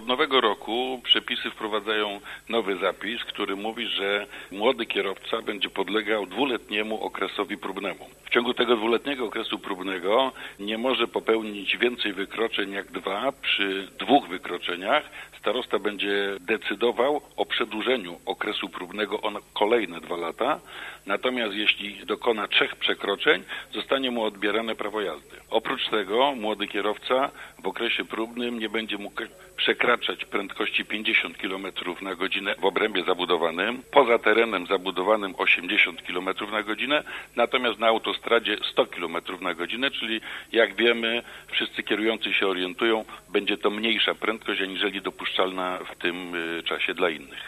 nowego roku przepisy wprowadzają nowy zapis, który mówi, że młody kierowca będzie podlegał 2-letniemu okresowi próbnemu. W ciągu tego 2-letniego okresu próbnego nie może popełnić więcej wykroczeń jak 2. Przy 2 wykroczeniach starosta będzie decydował o przedłużeniu okresu próbnego o kolejne 2 lata. Natomiast jeśli dokona 3 przekroczeń, zostanie mu odbierane prawo jazdy. Oprócz tego młody kierowca w okresie próbnym nie będzie mógł przekraczać prędkości 50 km na godzinę w obrębie zabudowanym, poza terenem zabudowanym 80 km na godzinę, natomiast na autostradzie 100 km na godzinę, czyli jak wiemy, wszyscy kierujący się orientują, będzie to mniejsza prędkość aniżeli dopuszczalna w tym czasie dla innych.